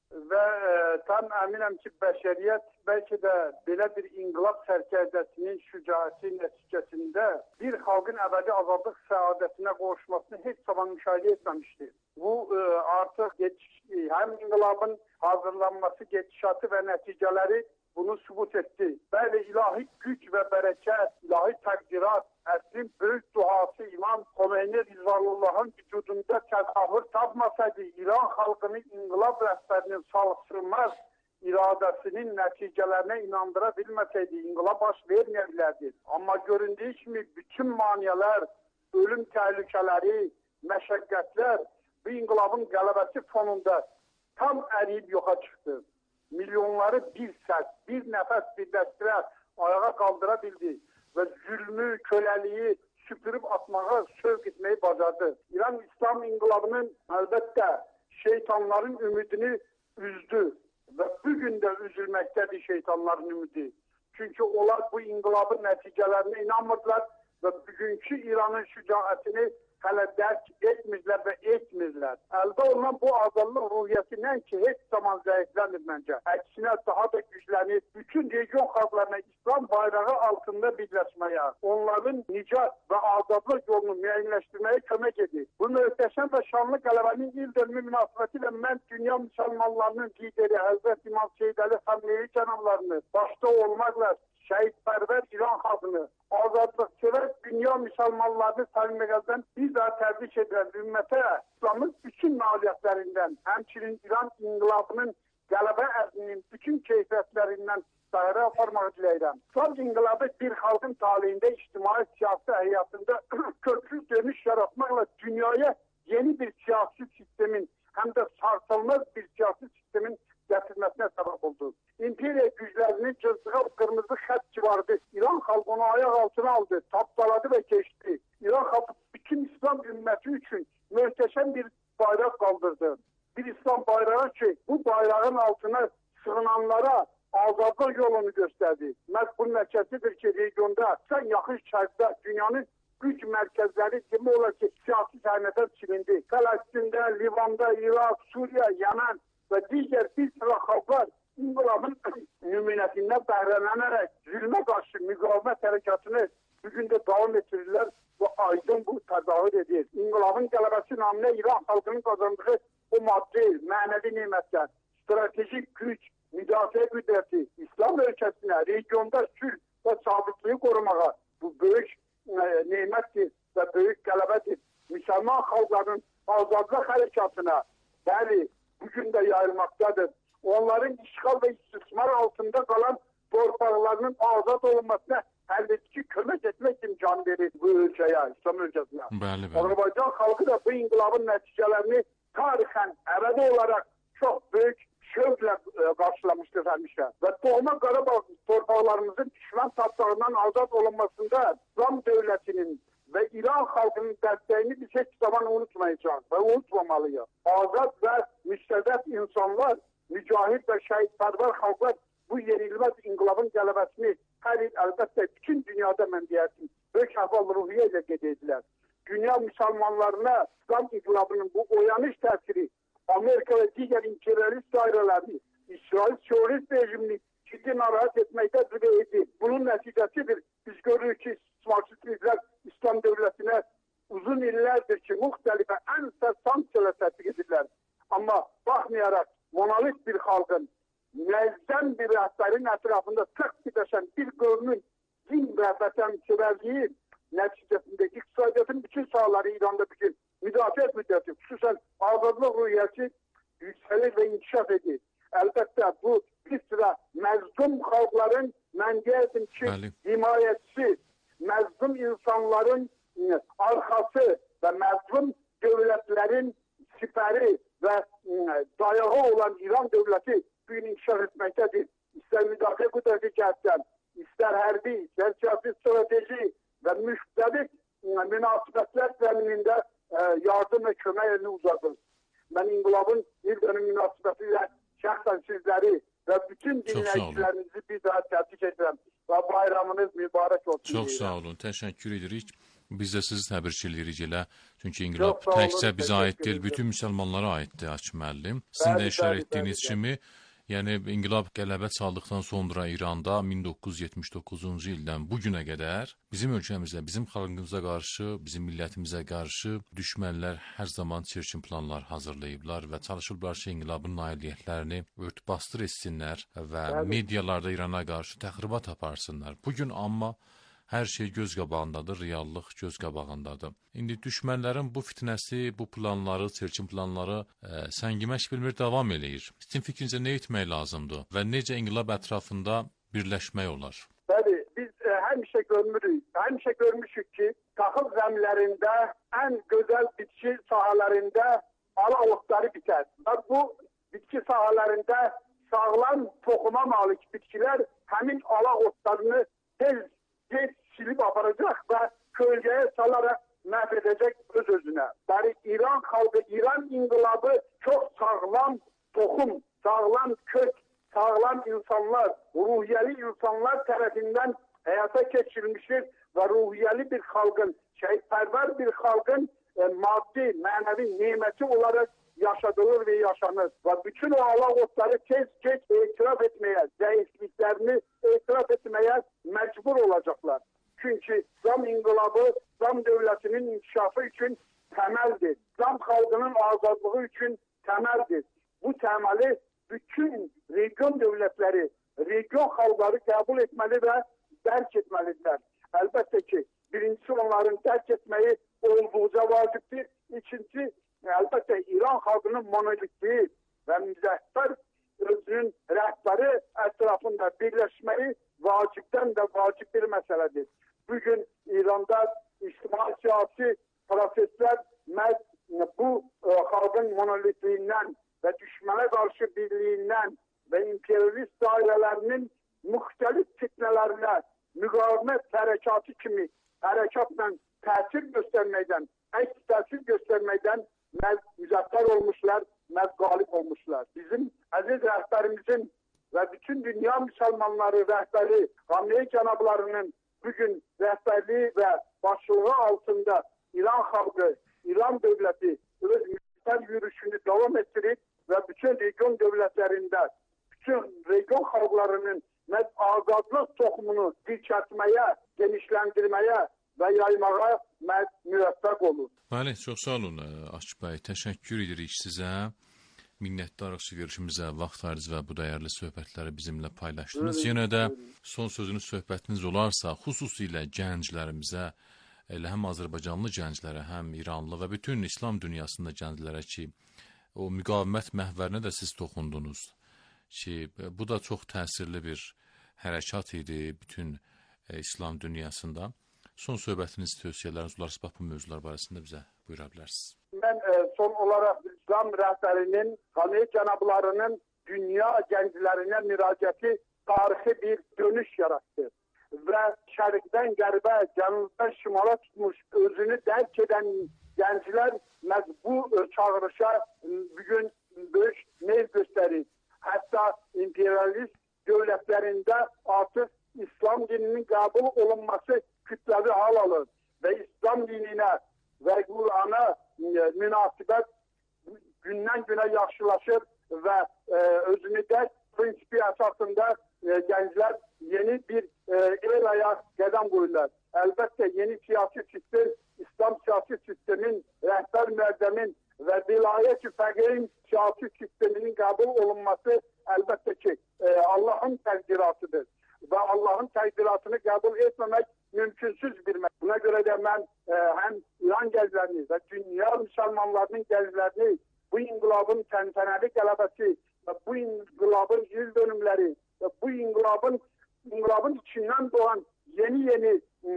Speaker 9: Və tam əminəm ki, bəşəriyyət bəlkə də belə bir inqilab sərkərdəsinin şücaəti nəticəsində bir xalqın əbədi azadlıq səadətinə qovuşmasını heç zaman müşahidə etməmişdir. Bu artıq həm inqilabın hazırlanması, gedişatı və nəticələri bunu sübut etdi. Bəli, ilahi güc və bərəkət, ilahi təqdirat, əsrin böyük duası İmam Xomeyni Rizvanullahın vücudunda təzahür tapmasaydı, İran xalqını inqilab rəhbərinin sarsılmaz iradəsinin nəticələrinə inandıra bilməsəydi, inqilab baş verməyə bilərdi. Amma göründüyü kimi bütün maniyələr, ölüm təhlükələri, məşəqqətlər bu inqilabın qələbəsi fonunda tam əriyib yoxa çıxdı. Milyonları bir səs, bir nəfəs birləşdirə, ayağa qaldıra bildi və zülmü, köləliyi süpürüb atmağa sövq etməyi bacardı. İran İslam inqilabının əlbəttə şeytanların ümidini üzdü və bugün də üzülməkdədir şeytanların ümidi. Çünki onlar bu inqilabın nəticələrinə inanmırdılar və bugünkü İranın şücaətini hələ dərk etmirlər və etmirlər. Əldə olunan bu azadlıq ruhiyyəti nəinki heç zaman zəiflənir məncə. Əksinə daha da güclənir. Bütün region xalqlarına İslam bayrağı altında birləşməyə, onların nicat və azadlıq yolunu müəyyənləşdirməyə kömək edir. Bu möhtəşəm və şanlı qələbənin il dönümü münasibətilə mən dünya müsəlmanlarının lideri Həzrət İmam Seyyid Əli Xamneyi cənablarını başda olmaqla şəhidpərvər İran xalqını, azadlıqçılar dünya müsəlmanlarını səmimiyyətdən bir daha təbrik edirəm. Ümmətə İslamın bütün nailiyyətlərindən, həmçinin İran inqilabının qələbə ərzinin bütün keyfiyyətlərindən dairə aparmağı diləyirəm. İslam inqilabı bir xalqın taleyində ictimai siyasi həyatında köklü dönüş yaratmaqla dünyaya yeni bir siyasi sistemin, həm də sarsılmaz bir siyasi sistemin gətirməsinə səbəb oldu. İmperiya güclərinin cızdığı qırmızı xətt civarıdır. İran xalqı onu ayaq altına aldı, tapdaladı və keçdi. İran xalqı bütün İslam ümməti üçün möhtəşəm bir bayraq qaldırdı. Bir İslam bayrağı ki, bu bayrağın altına sığınanlara azadlıq yolunu göstərdi. Məhz bunun nəticəsidir ki, regionda, sən yaxın şərqdə dünyanın güc mərkəzləri demək olar ki, siyasi səhnədən silindi. Fələstində, Livanda, İraq, Suriya, Yemen və digər bir sıra xalqlar inqilabın nümunəsindən bəhrələnərək zülmə qarşı müqavimət hərəkatını bugün də davam etdirirlər və aydın bu təzahür edir. İnqilabın qələbəsi naminə İran xalqının qazandığı o maddi, mənəvi nemətlər, stratejik güc, müdafiə qüdrəti, İslam ölkəsinə, regionda sülh və sabitliyi qorumağa bu böyük nemətdir və böyük qələbədir. Müsəlman xalqların azadlıq hərəkatına, bəli, bugün də yayılmaqdadır. Onların işğal və istismar altında qalan torpaqlarının azad olunmasına həlledici kömək etmək imkanı verir bu ölkəyə, İslam ölkəsinə. Azərbaycan xalqı da bu inqilabın nəticələrini tarixən, əbədi olaraq çox böyük şövqlə qarşılamışdır həmişə. Və doğma Qarabağ torpaqlarımızın düşmən tapdağından azad olunmasında İslam dövlətinin və İran xalqının dəstəyini biz heç zaman unutmayacağız və unutmamalıyıq. Azad və müstəzət insanlar, mücahid və şəhidpərvər xalqlar bu yenilməz inqilabın qələbəsini hər il əlbəttə bütün dünyada mən deyərdim, böyük əhval-ruhiyyə ilə qeyd edilər. Dünya müsəlmanlarına İslam inqilabının bu oyanış təsiri Amerika və digər imperialist dairələrini, İsrail Siyonist rejimini ciddi narahat etməkdə zübə edir. Bunun nəticəsidir. Biz görürük ki, marksistlər İslam dövlətinə uzun illərdir ki, müxtəlifə ən sərt sanksiyalar tətbiq edirlər. Amma baxmayaraq monolit bir xalqın, müəzzəm bir rəhbərin ətrafında sıx birləşən bir qövmün din və vətənsevərliyi nəticəsində iqtisadiyyatın bütün sahaları İranda bugün müdafiə müddəti, xüsusən azadlıq ruhiyyəsi yüksəlir və inkişaf edir. Əlbəttə bu bir sıra məzlum xalqların, mən deyərdim ki, himayətçisi, məzlum insanların arxası və məzlum dövlətlərin sipəri və dayağı olan İran dövləti bugün inkişaf etməkdədir. İstər müdafiə qüdrəti cəhətdən, istər hərbi, istər siyasi strateji və müxtəlif münasibətlər zəminində yardım və kömək elini uzadır. Mən inqilabın il dönüm münasibəti ilə şəxsən sizləri və bütün dinləyicilərinizi bir daha təbrik edirəm və bayramınız mübarək olsun.
Speaker 2: Çox sağ olun, təşəkkür edirik. Biz də sizi təbrik edirik elə. Çünki inqilab təkcə bizə aid deyil, bütün müsəlmanlara aiddir, Akif müəllim. Sizin də işarə etdiyiniz kimi, yəni inqilab qələbə çaldıqdan sonra İranda 1979-cu ildən bu günə qədər bizim ölkəmizdə, bizim xalqımıza qarşı, bizim millətimizə qarşı düşmənlər hər zaman çirkin planlar hazırlayıblar və çalışıblar ki, inqilabın nailiyyətlərini ört-bastır etsinlər və medialarda İrana qarşı təxribat aparsınlar. Bugün amma hər şey göz qabağındadır, reallıq göz qabağındadır. İndi düşmənlərin bu fitnəsi, bu planları, çirkin planları səngimək bilmir, davam eləyir. Sizin fikrincə nə etmək lazımdır və necə inqilab ətrafında birləşmək olar?
Speaker 9: Bəli, biz həmişə görmüşük ki, taxıl zəmilərində, ən gözəl bitki sahələrində ala otları bitər. Və bu bitki sahələrində sağlam toxuma malik bitkilər həmin ala otlarını tez silib aparacaq və kölgəyə salaraq məhv edəcək öz-özünə. Yəni İran xalqı, İran inqilabı çox sağlam toxum, sağlam kök, sağlam insanlar, ruhiyyəli insanlar tərəfindən həyata keçirilmişdir və ruhiyyəli bir xalqın, şəhidpərvər bir xalqın maddi, mənəvi neməti olaraq yaşadılır və yaşanır. Və bütün o ala otları tez-tez etiraf etməyə, zəifliklərini etiraf etməyə məcbur olacaqlar. Çünki İslam inqilabı, İslam dövlətinin inkişafı üçün təməldir. İslam xalqının azadlığı üçün təməldir. Bu təməli bütün region dövlətləri, region xalqları qəbul etməli və dərk etməlidirlər. Əlbəttə ki, birincisi onların dərk etməyi olduqca vacibdir. İkincisi, əlbəttə İran xalqının monolitliyi və müzəffər özünün rəhbəri ətrafında birləşməyi vacibdən də vacib bir məsələdir. Bugün İranda ictimai-siyasi proseslər bu xalqın monolitliyindən və düşmənə qarşı birliyindən və imperialist dairələrinin müxtəlif fitnələrinə müqavimət hərəkatı kimi hərəkatla təsir göstərməkdən, əks təsir göstərməkdən müzəffər olmuşlar, qalib olmuşlar. Bizim əziz rəhbərimizin və bütün dünya müsəlmanları rəhbəri Xamenei cənablarının bugün rəhbərliyi və başlığı altında İran xalqı, İran dövləti öz militər yürüyüşünü davam etdirib və bütün region dövlətlərində, bütün region xalqlarının azadlıq toxumunu dirçəltməyə, genişləndirməyə və yaymağa müvəffəq olur.
Speaker 2: Bəli, çox sağ olun Akif bəy. Təşəkkür edirik sizə. Minnətdarıq ki, görüşümüzə vaxt ayırdınız və bu dəyərli söhbətləri bizimlə paylaşdınız. Yenə də son sözünüz, söhbətiniz olarsa, xüsusilə gənclərimizə, elə həm Azərbaycanlı gənclərə, həm İranlı və bütün İslam dünyasında gənclərə ki, o müqavimət məhvərinə də siz toxundunuz ki, bu da çox təsirli bir hərəkat idi bütün İslam dünyasında. Son söhbətiniz, tövsiyələriniz olarsa bu mövzular barəsində bizə buyura bilərsiniz.
Speaker 9: Mən son olaraq İslam rəhbərinin, Xamenei cənablarının dünya gənclərinə müraciəti tarixi bir dönüş yaratdı. Və şərqdən qərbə, cənubdan şimala tutmuş özünü dərk edən gənclər bu çağırışa bugün böyük meyl göstərir. Hətta imperialist dövlətlərində artıq İslam dininin qəbul olunması kütləvi hal alır və İslam dininə və Qur'ana münasibət gündən günə yaxşılaşır və özünü dərk prinsipi əsasında gənclər yeni bir eraya qədəm qoyurlar. Əlbəttə yeni siyasi sistem, İslam siyasi sistemin, rəhbər müəzzəmin və vilayət-i fəqirin siyasi sisteminin qəbul olunması əlbəttə ki Allahın təqdiratıdır və Allahın təqdiratını qəbul etməmək mümkünsüz bir məsələ. Buna görə də mən həm İran gənclərini və dünya müsəlmanlarının gənclərini bu inqilabın təntənəli qələbəsi və bu inqilabın il dönümləri və bu inqilabın içindən doğan yeni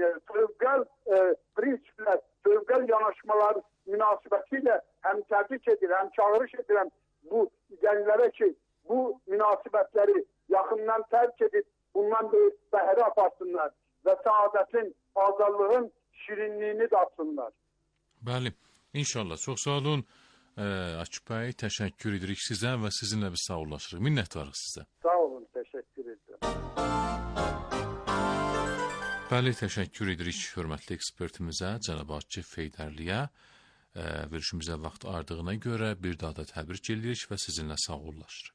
Speaker 9: sövqəl prinsiplər, sövqəl yanaşmalar münasibətilə həm təbrik edir, həm çağırış edirəm bu gənclərə ki, bu münasibətləri yaxından tərk edib bundan böyük bəhrə aparsınlar və saadətin, azadlığın şirinliyini datsınlar.
Speaker 2: Bəli, inşallah. Çox sağ olun Akif bəy. Təşəkkür edirik sizə və sizinlə biz sağollaşırıq. Minnətdarıq sizə.
Speaker 9: Sağ olun, təşəkkür edirəm.
Speaker 2: Bəli, təşəkkür edirik hörmətli ekspertimizə, cənab Akif Heydərliyə. Verişimizə vaxt ardığına görə bir daha da təbrik edirik və sizinlə sağollaşırıq.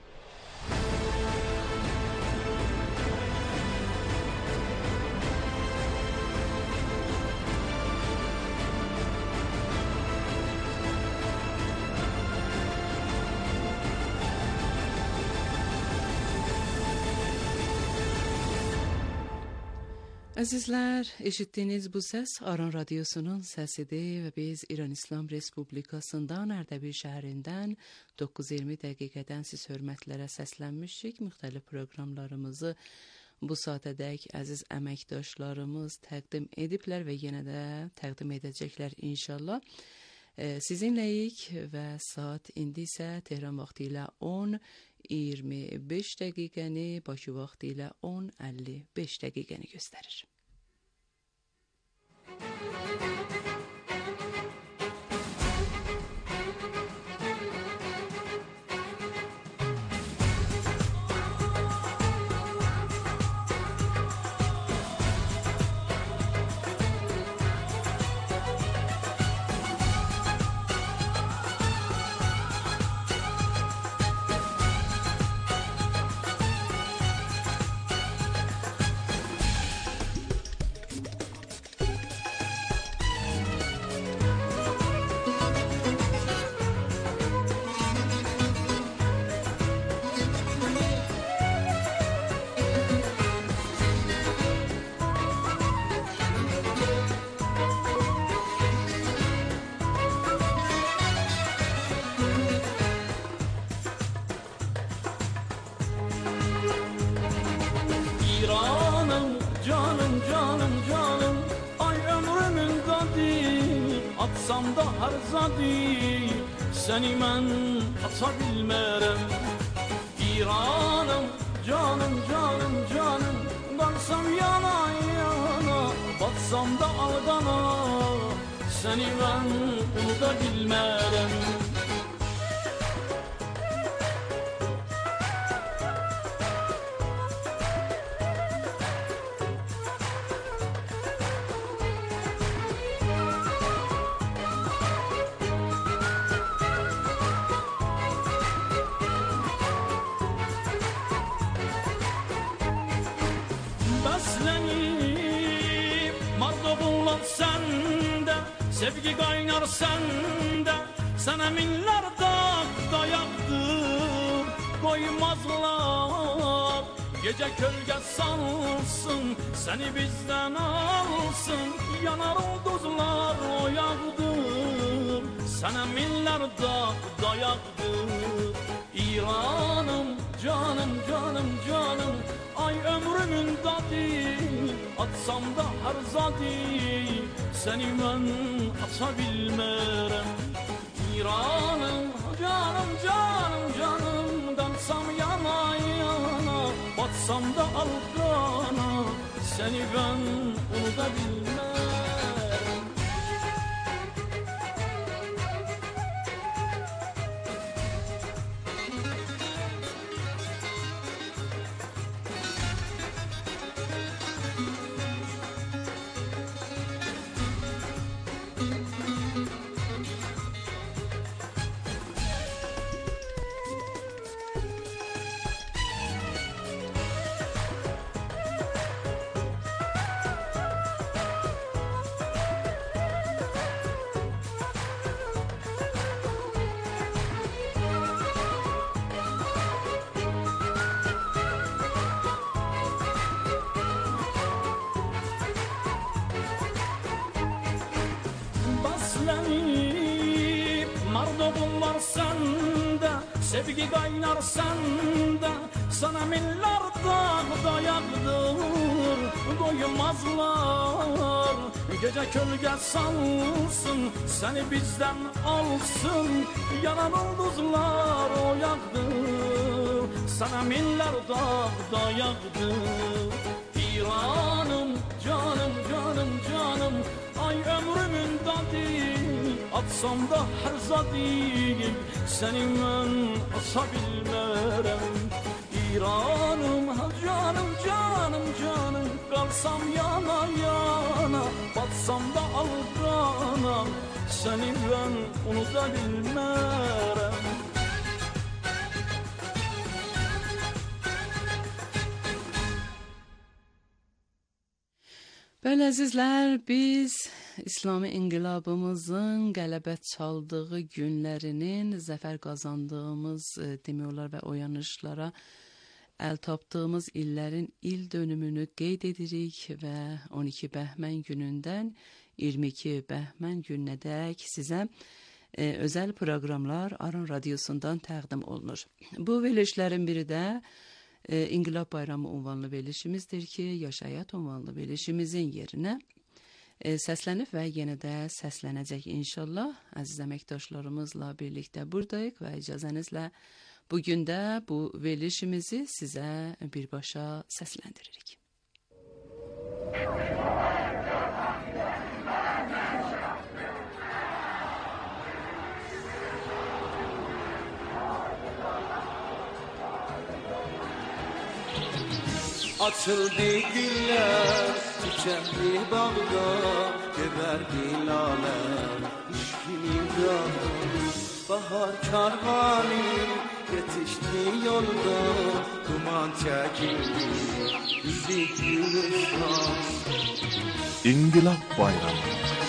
Speaker 12: Əzizlər, eşitdiyiniz bu səs Aran Radiosunun səsidir və biz İran İslam Respublikasından Ərdəbil şəhərindən 9:20 dəqiqədən siz hörmətlərə səslənmişik. Müxtəlif proqramlarımızı bu saatədək əziz əməkdaşlarımız təqdim ediblər və yenə də təqdim edəcəklər inşallah. Sizinləyik və saat indi isə Tehran vaxtı ilə 10:25 dəqiqəni, Bakı vaxtı ilə 10:55 dəqiqəni göstərir.
Speaker 13: Atsam da hər zadi səni mən ata bilmərəm. İranım, canım, canım, canım, qansam yana yana, batsam da aldana səni mən unuda bilmərəm. Sevgi qaynar səndə, sənə minlər dağda yaqdır, qoymazlar. Gecə kölgə salsın, səni bizdən alsın, yanar ulduzlar o yaqdır, sənə minlər dağda yaqdır. İranım, canım, canım, canım, ay ömrümün dadı, atsam da hər zadi səni mən ata bilmərəm. İranım, canım, canım, canım, qansam yana yana, batsam da alqana səni mən unuda bilmərəm. Mardobun səndə, sevgi qaynar səndə, sana minlər dağda yaqdır, doymazlar. Gecə kölgə salsın, səni bizdən alsın, yanan ulduzlar o yaqdır, sana minlər dağda yaqdır. İranım, canım, canım, canım, ay ömrümün dadı, atsam da hər zadi səni mən ata bilmərəm. İranım, canım, canım, canım, qalsam Qalsam yana yana, batsam da alqana, səni mən unuda bilmərəm.
Speaker 12: Bəli əzizlər, biz İslami inqilabımızın qələbə çaldığı günlərinin, zəfər qazandığımız demək olar və oyanışlara əl tapdığımız illərin il dönümünü qeyd edirik və 12 Bəhmən günündən 22 Bəhmən gününədək sizə özəl proqramlar Aran Radiosundan təqdim olunur. Bu verilişlərin biri də İnqilab Bayramı unvanlı verilişimizdir ki, Yaşayat unvanlı verilişimizin yerinə səslənib və yenə də səslənəcək inşallah. Əziz əməkdaşlarımızla birlikdə buradayıq və icazənizlə bugün də bu verilişimizi sizə birbaşa səsləndiririk.
Speaker 13: Açıldı güller, çiçekli bağda, geberdi laler, işkimin dağı. Bahar karvanı yetişti yolda, duman çekildi, bizi gülistan.
Speaker 2: İnqilab Bayramı.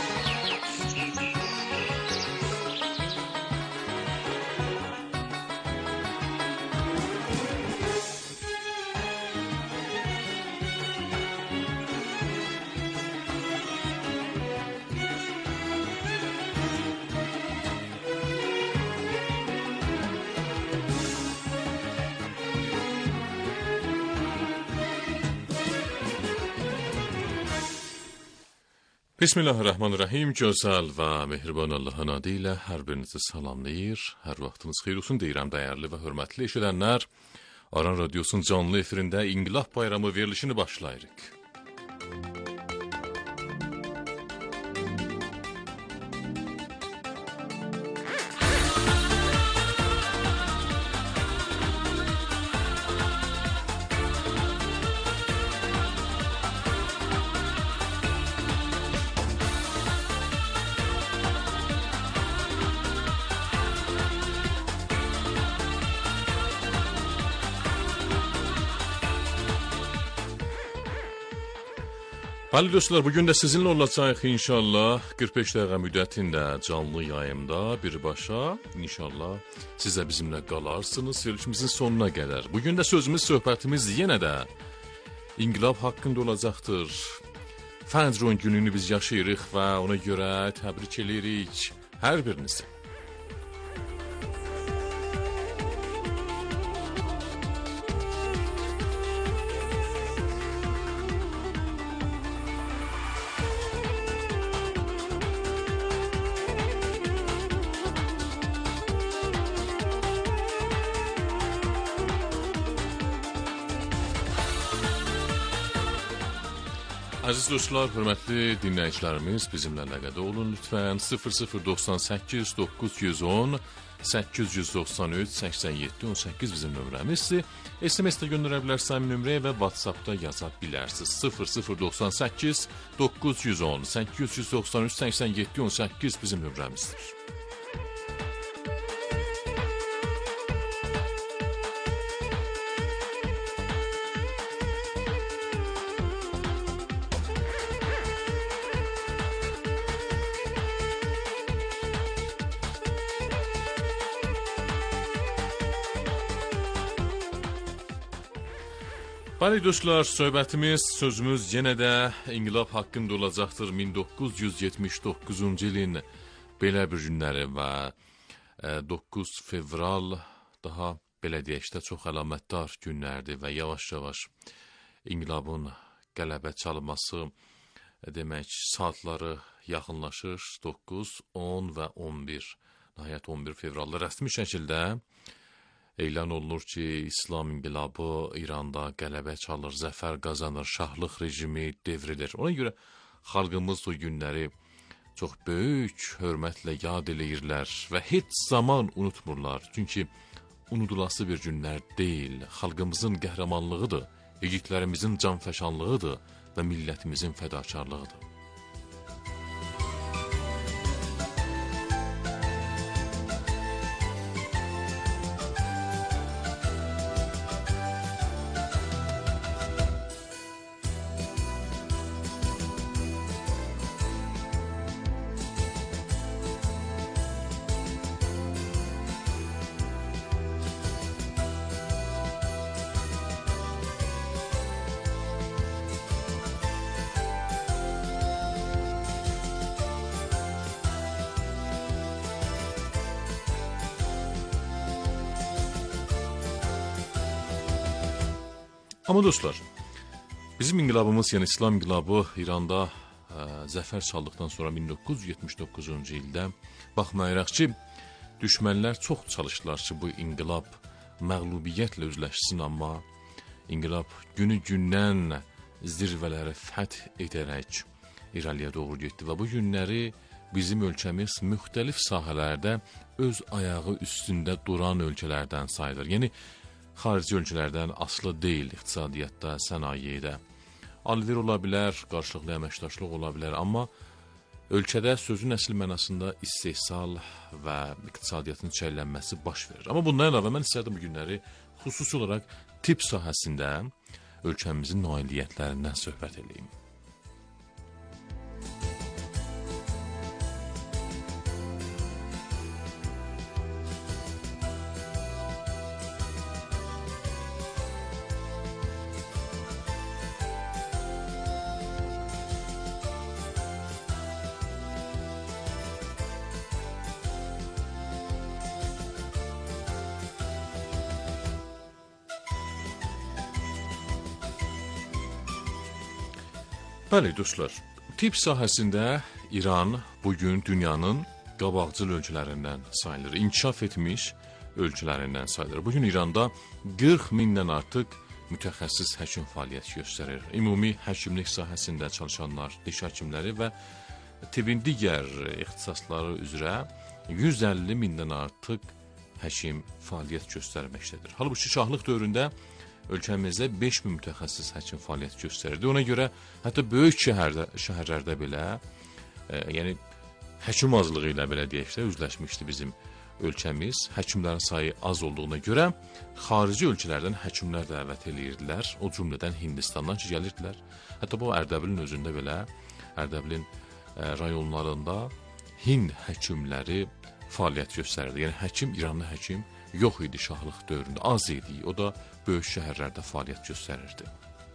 Speaker 2: Bismillahirrahmanirrahim. Gözəl və mehriban Allahın adı ilə hər birinizi salamlayır. Hər vaxtınız xeyir olsun deyirəm dəyərli və hörmətli eşidənlər. Aran Radiosunun canlı efirində İnqilab Bayramı verilişini başlayırıq. Bəli dostlar, bugün də sizinlə olacaq inşallah 45 dəqiqə müddətində canlı yayımda birbaşa inşallah siz də bizimlə qalarsınız verilişimizin sonuna qədər. Bugün də sözümüz, söhbətimiz yenə də İnqilab haqqında olacaqdır. Fəcr gününü biz yaşayırıq və ona görə təbrik edirik hər birinizi. Əziz dostlar, hörmətli dinləyicilərimiz, bizimlə əlaqədə olun lütfən. 0098 910 893 87 18 bizim nömrəmizdir. SMS-də göndərə bilərsəm nömrəyə və WhatsApp-da yaza bilərsiniz. 0098 910 893 87 18 bizim nömrəmizdir. Bəli dostlar, söhbətimiz, sözümüz yenə də İnqilab haqqında olacaqdır. 1979-cu ilin belə bir günləri və 9 fevral daha belə deyək də çox əlamətdar günlərdir və yavaş-yavaş İnqilabın qələbə çalması demək saatları yaxınlaşır. 9, 10 və 11, nəhayət 11 fevralda rəsmi şəkildə elan olunur ki, İslam inqilabı İranda qələbə çalır, zəfər qazanır, şahlıq rejimi devrilir. Ona görə xalqımız o günləri çox böyük hörmətlə yad eləyirlər və heç zaman unutmurlar. Çünki unudulası bir günlər deyil, xalqımızın qəhrəmanlığıdır, yiğitlərimizin canfəşanlığıdır, və millətimizin fədakarlığıdır. Amma dostlar, bizim inqilabımız, yəni İslam inqilabı İranda zəfər çaldıqdan sonra 1979-cu ildə baxmayaraq ki, düşmənlər çox çalışdılar ki, bu inqilab məğlubiyyətlə üzləşsin, amma inqilab günü-gündən zirvələri fəth edərək irəliyə doğru getdi və bu günləri bizim ölkəmiz müxtəlif sahələrdə öz ayağı üstündə duran ölkələrdən sayılır. Yəni, xarici ölkələrdən asılı deyil iqtisadiyyatda, sənayedə. Alver ola bilər, qarşılıqlı əməkdaşlıq ola bilər, amma ölkədə sözün əsl mənasında istehsal və iqtisadiyyatın çəylənməsi baş verir. Amma bundan əlavə mən istərdim bu günləri xüsusi olaraq tibb sahəsində ölkəmizin nailiyyətlərindən söhbət edeyim. Bəli, dostlar, tibb sahəsində İran bugün dünyanın qabaqcıl ölkələrindən sayılır, inkişaf etmiş ölkələrindən sayılır. Bugün İranda 40 mindən artıq mütəxəssis həkim fəaliyyət göstərir. Ümumi həkimlik sahəsində çalışanlar, diş həkimləri və tibbin digər ixtisasları üzrə 150 mindən artıq həkim fəaliyyət göstərməkdədir. Halbuki şahlıq dövründə ölkəmizdə 5000 mütəxəssis həkim fəaliyyət göstərirdi. Ona görə hətta böyük şəhərlərdə belə, yəni həkim azlığı ilə belə deyək də üzləşmişdi bizim ölkəmiz. Həkimlərin sayı az olduğuna görə xarici ölkələrdən həkimlər dəvət edirdilər. O cümlədən Hindistandan ki, gəlirdilər. Hətta bu Ərdəbilin özündə belə, Ərdəbilin rayonlarında Hind həkimləri fəaliyyət göstərirdi. Yəni həkim, İranlı həkim yox idi şahlıq dövründə, az idi. O da böyük şəhərlərdə fəaliyyət göstərirdi.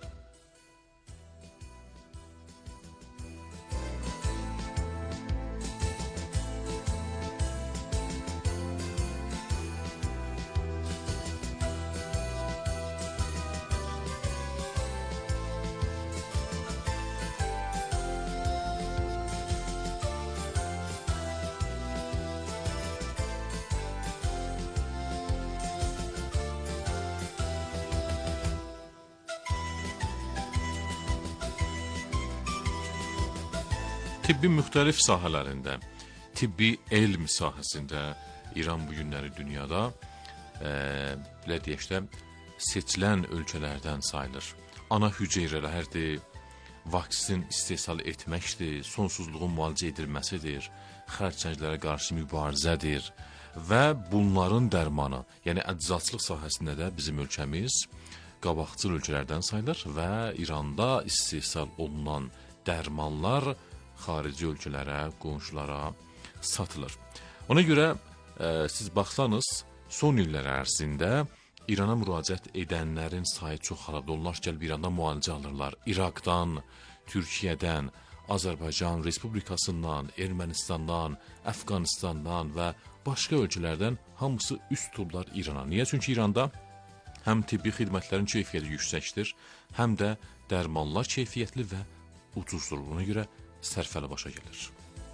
Speaker 2: Tibbin müxtəlif sahələrində, tibbi elm sahəsində İran bu günləri dünyada belə deyək də seçilən ölkələrdən sayılır. Ana hüceyrələrdir, vaksin istehsal etməkdir, sonsuzluğun müalicə edilməsidir, xərçənglərə qarşı mübarizədir və bunların dərmanı, yəni əczaçılıq sahəsində də bizim ölkəmiz qabaqcıl ölkələrdən sayılır və İranda istehsal olunan dərmanlar xarici ölkələrə, qonşulara satılır. Ona görə siz baxsanız, son illər ərzində İrana müraciət edənlərin sayı çoxalıb. Onlar gəlib İrandan müalicə alırlar. İraqdan, Türkiyədən, Azərbaycan Respublikasından, Ermənistandan, Əfqanistandan və başqa ölkələrdən hamısı üst tutublar İrana. Niyə? Çünki İranda həm tibbi xidmətlərin keyfiyyəti yüksəkdir, həm də dərmanlar keyfiyyətli və ucuzdur. Ona görə sərfəli başa gəlir.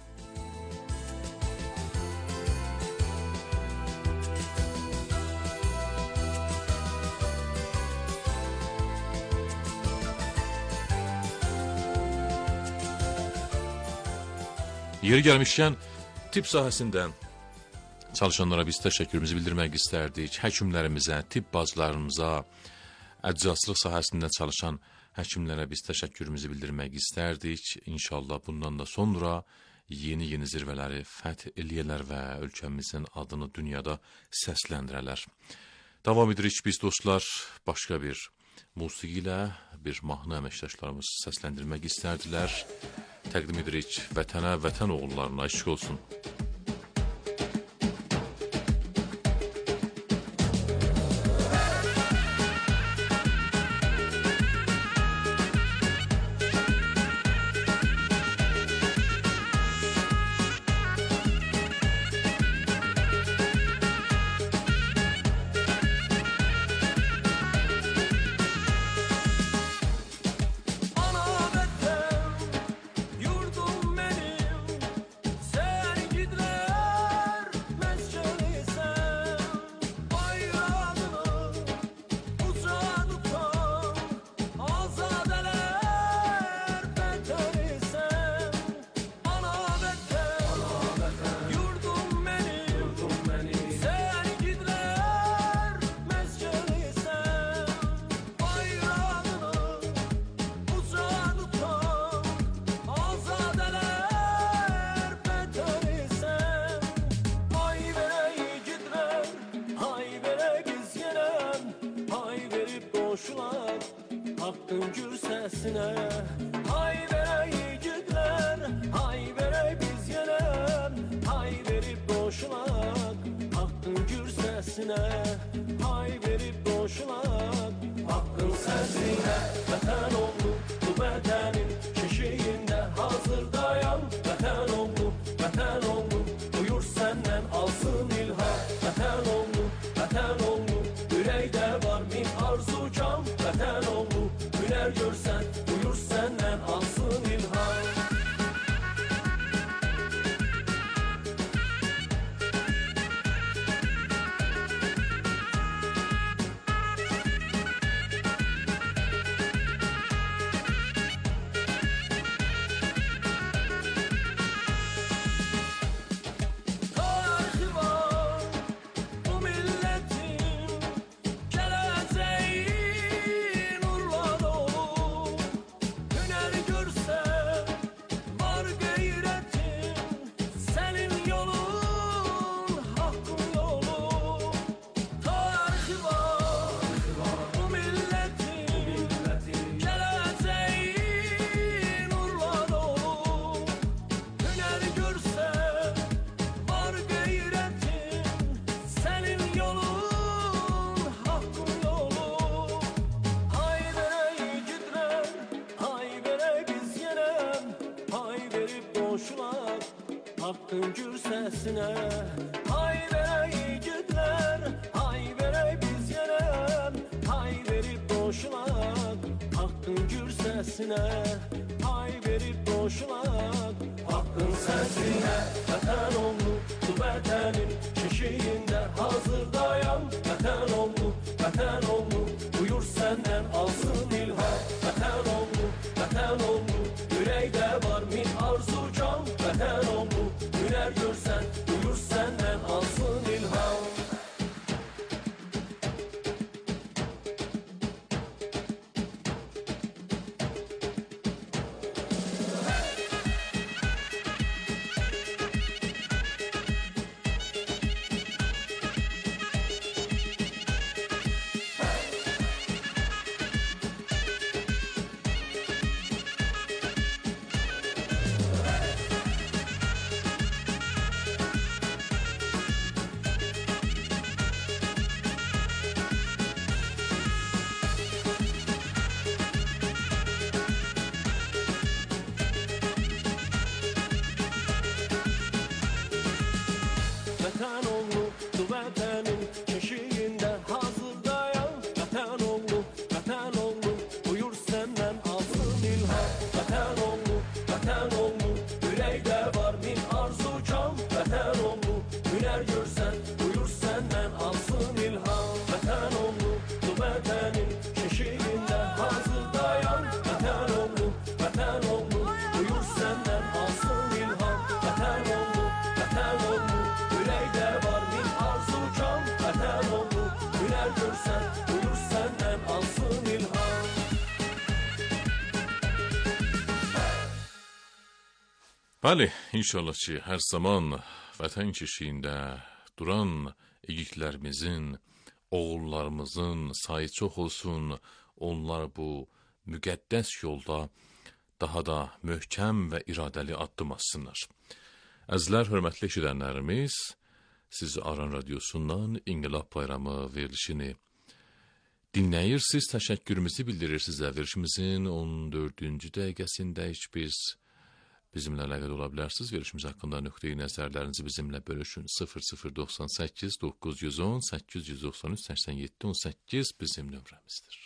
Speaker 2: Yeri gəlmişkən, tibb sahəsində çalışanlara biz təşəkkürümüzü bildirmək istərdik. Həkimlərimizə, tibb bacılarımıza, əczaçılıq sahəsində çalışan həkimlərə biz təşəkkürümüzü bildirmək istərdik. İnşallah bundan da sonra yeni zirvələri fəth eləyərlər və ölkəmizin adını dünyada səsləndirərlər. Davam edirik biz dostlar, başqa bir musiqi ilə bir mahnı əməkdaşlarımız səsləndirmək istərdilər. Təqdim edirik vətənə, vətən oğullarına eşq olsun.
Speaker 13: Hakkın gür sesine, hay vere yiğitler, hay vere biz yenen, hay verip boşunak. Hakkın gür sesine, hay verip boşunak. Hakkın sesine, vətən oldu bu bədənin şişiyində hazır dayan. Vətən oldu, buyur səndən alsın ilham. Vətən oldu, ürəkdə var min arzu can. Vətən oldu, hüner görsən, buyur səndən alsın ilham. Hakkın gür sesine, hay vere yiğitler, hay vere biz yenen, hay verip boşunak. Hakkın gür sesine, hay verip boşunak. Hakkın sesine, vətən oldu bu bədənin şişiyində hazır dayan. Vətən oldu, buyur səndən alsın ilham. Vətən oldu, ürəkdə var min arzu can. Vətən oldu, hüner görsən, buyur səndən alsın ilham.
Speaker 2: Bəli, inşallah ki, hər zaman vətən keşiyində duran igidlərimizin, oğullarımızın sayı çox olsun, onlar bu müqəddəs yolda daha da möhkəm və iradəli addım atsınlar. Əzizlər, hörmətli eşidənlərimiz, siz Aran Radiosundan İnqilab Bayramı verilişini dinləyirsiniz, təşəkkürümüzü bildirirsiniz. Verilişimizin 14-cü dəqiqəsində bizimlə əlaqədə ola bilərsiniz. Verilişimiz haqqında nöqteyi nəzərlərinizi bizimlə bölüşün. 0098 910 893 87 18 bizim nömrəmizdir.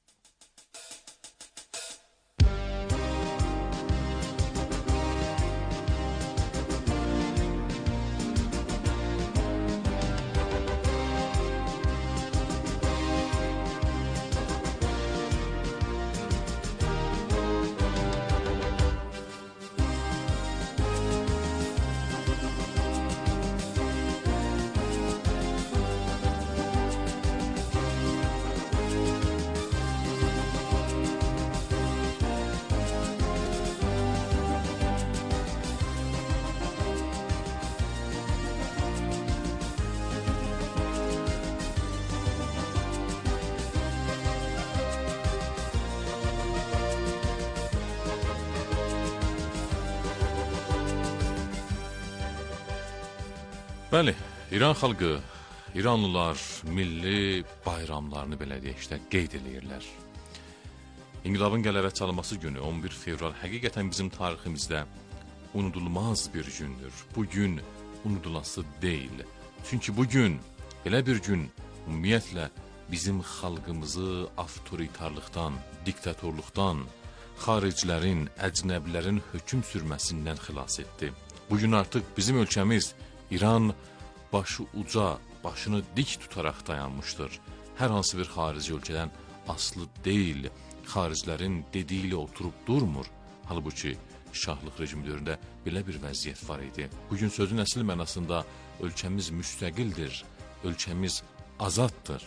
Speaker 2: Bəli, İran xalqı, İranlılar milli bayramlarını belə deyək qeyd edirlər. İnqilabın qələbə çalınması günü 11 fevral həqiqətən bizim tariximizdə unudulmaz bir gündür. Bu gün unudulası deyil. Çünki bu gün, belə bir gün ümumiyyətlə bizim xalqımızı avtoritarlıqdan, diktatorluqdan, xaricilərin, əcnəbilərin hökm sürməsindən xilas etdi. Bugün artıq bizim ölkəmiz İran başı uca, başını dik tutaraq dayanmışdır. Hər hansı bir xarici ölkədən aslı deyil, xaricilərin dediyi ilə oturub durmur. Halbuki şahlıq rejimi dövründə belə bir vəziyyət var idi. Bugün sözün əsl mənasında ölkəmiz müstəqildir, ölkəmiz azaddır.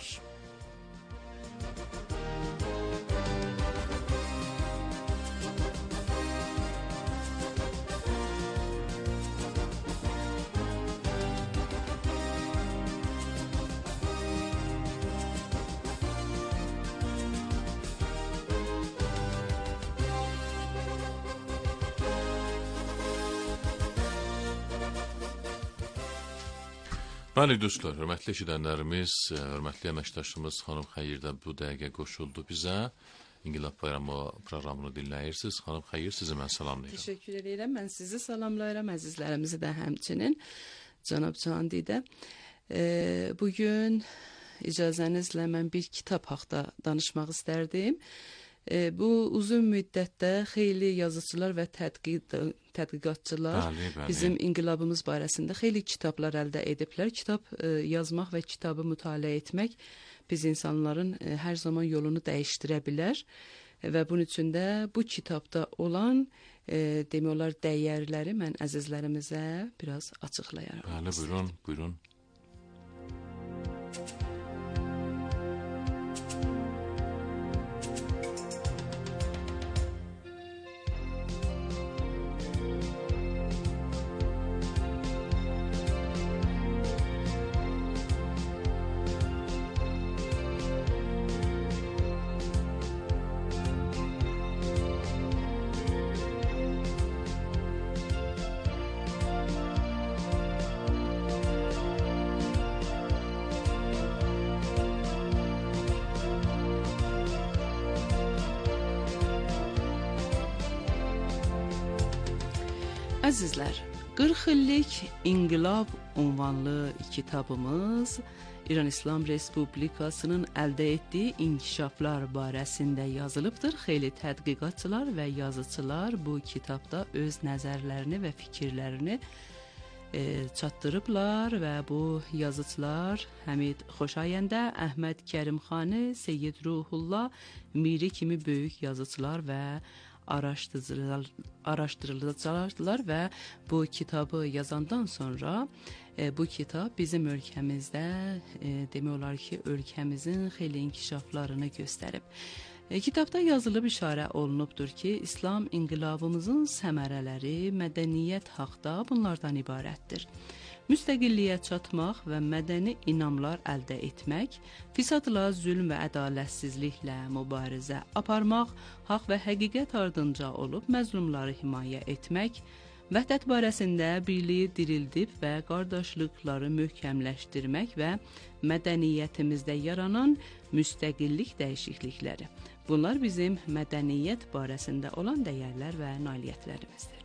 Speaker 2: Bəli, dostlar, hörmətli eşidənlərimiz, hörmətli əməkdaşımız xanım Xəyir də bu dəqiqə qoşuldu bizə. İnqilab Bayramı proqramını dinləyirsiniz. Xanım Xəyir, sizi mən salamlayıram.
Speaker 12: Təşəkkür edirəm. Mən sizi salamlayıram, əzizlərimizi də həmçinin. Cənab Candidə. Bugün icazənizlə mən bir kitab haqda danışmaq istərdim. Bu uzun müddətdə xeyli yazıçılar və tədqiqatçılar bizim inqilabımız barəsində xeyli kitablar əldə ediblər. Kitab yazmaq və kitabı mütaliə etmək biz insanların hər zaman yolunu dəyişdirə bilər və bunun üçün də bu kitabda olan demək olar dəyərləri mən əzizlərimizə biraz açıqlayaram.
Speaker 2: Bəli, buyurun, buyurun.
Speaker 12: Əzizlər, 40 illik İnqilab unvanlı kitabımız İran İslam Respublikasının əldə etdiyi inkişaflar barəsində yazılıbdır. Xeyli tədqiqatçılar və yazıçılar bu kitabda öz nəzərlərini və fikirlərini çatdırıblar və bu yazıçılar Həmid Xoşayəndə, Əhməd Kərimxani, Seyyid Ruhullah, Miri kimi böyük yazıçılar və araşdırıcılar və bu kitabı yazandan sonra bu kitab bizim ölkəmizdə demək olar ki, ölkəmizin xeyli inkişaflarını göstərib. Kitabda yazılıb işarə olunubdur ki, İslam inqilabımızın səmərələri mədəniyyət haqda bunlardan ibarətdir. Müstəqilliyə çatmaq və mədəni inamlar əldə etmək, fisadla, zülm və ədalətsizliklə mübarizə aparmaq, haqq və həqiqət ardınca olub məzlumları himayə etmək, vəhdət barəsində birliyi dirildib və qardaşlıqları möhkəmləşdirmək və mədəniyyətimizdə yaranan müstəqillik dəyişiklikləri. Bunlar bizim mədəniyyət barəsində olan dəyərlər və nailiyyətlərimizdir.